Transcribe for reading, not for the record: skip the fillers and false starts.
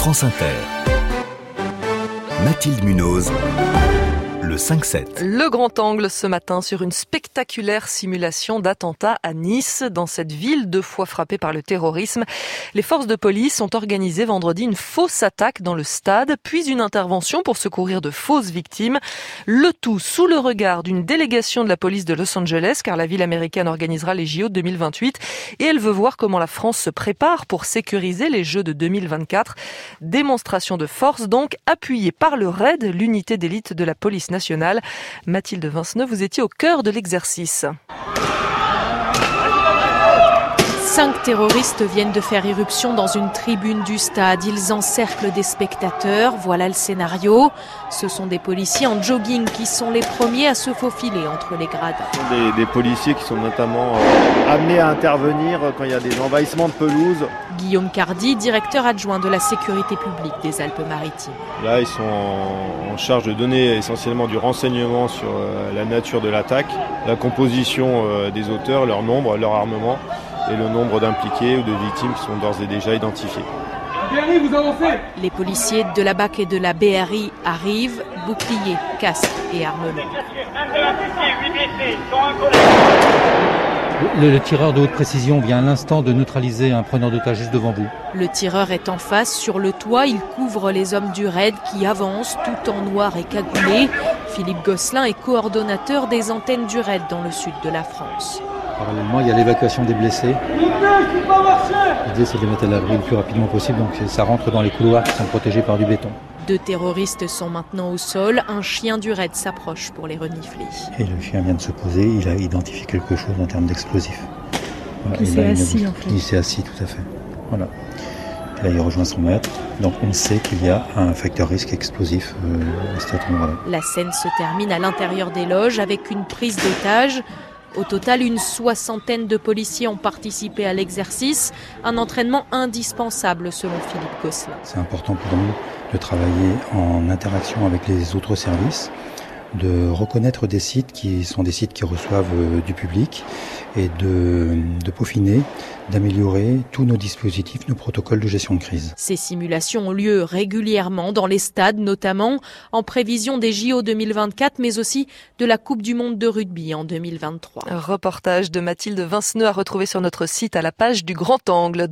France Inter. Mathilde Munoz. Le 5-7. Le grand angle ce matin sur une spectaculaire simulation d'attentat à Nice. Dans cette ville 2 fois frappée par le terrorisme, les forces de police ont organisé vendredi une fausse attaque dans le stade, puis une intervention pour secourir de fausses victimes. Le tout sous le regard d'une délégation de la police de Los Angeles, car la ville américaine organisera les JO de 2028 et elle veut voir comment la France se prépare pour sécuriser les Jeux de 2024. Démonstration de force donc, appuyée par le RAID, l'unité d'élite de la police nationale. Mathilde Vinceneux, vous étiez au cœur de l'exercice. 5 terroristes viennent de faire irruption dans une tribune du stade. Ils encerclent des spectateurs. Voilà le scénario. Ce sont des policiers en jogging qui sont les premiers à se faufiler entre les grades. Des policiers qui sont notamment amenés à intervenir quand il y a des envahissements de pelouse. Guillaume Cardi, directeur adjoint de la sécurité publique des Alpes-Maritimes. Là, ils sont en charge de donner essentiellement du renseignement sur la nature de l'attaque, la composition des auteurs, leur nombre, leur armement et le nombre d'impliqués ou de victimes qui sont d'ores et déjà identifiés. BRI, vous avancez. Les policiers de la BAC et de la BRI arrivent, boucliers, casques et armes longues. Le tireur de haute précision vient à l'instant de neutraliser un preneur d'otage juste devant vous. Le tireur est en face, sur le toit, il couvre les hommes du RAID qui avancent tout en noir et cagoulés. Philippe Gosselin est coordonnateur des antennes du RAID dans le sud de la France. Parallèlement, il y a l'évacuation des blessés. L'idée, c'est de les mettre à l'abri le plus rapidement possible, donc ça rentre dans les couloirs qui sont protégés par du béton. 2 terroristes sont maintenant au sol. Un chien du RAID s'approche pour les renifler. Et le chien vient de se poser, il a identifié quelque chose en termes d'explosifs. Voilà, il s'est assis en fait. Il s'est assis, tout à fait. Voilà. Et là, il rejoint son maître. Donc on sait qu'il y a un facteur risque explosif à cet endroit-là. La scène se termine à l'intérieur des loges avec une prise d'otage. Au total, une 60aine de policiers ont participé à l'exercice, un entraînement indispensable selon Philippe Gosselin. C'est important pour nous de travailler en interaction avec les autres services, de reconnaître des sites qui sont des sites qui reçoivent du public et de peaufiner, d'améliorer tous nos dispositifs, nos protocoles de gestion de crise. Ces simulations ont lieu régulièrement dans les stades, notamment en prévision des JO 2024, mais aussi de la Coupe du Monde de rugby en 2023. Un reportage de Mathilde Vinceneux à retrouver sur notre site à la page du Grand Angle.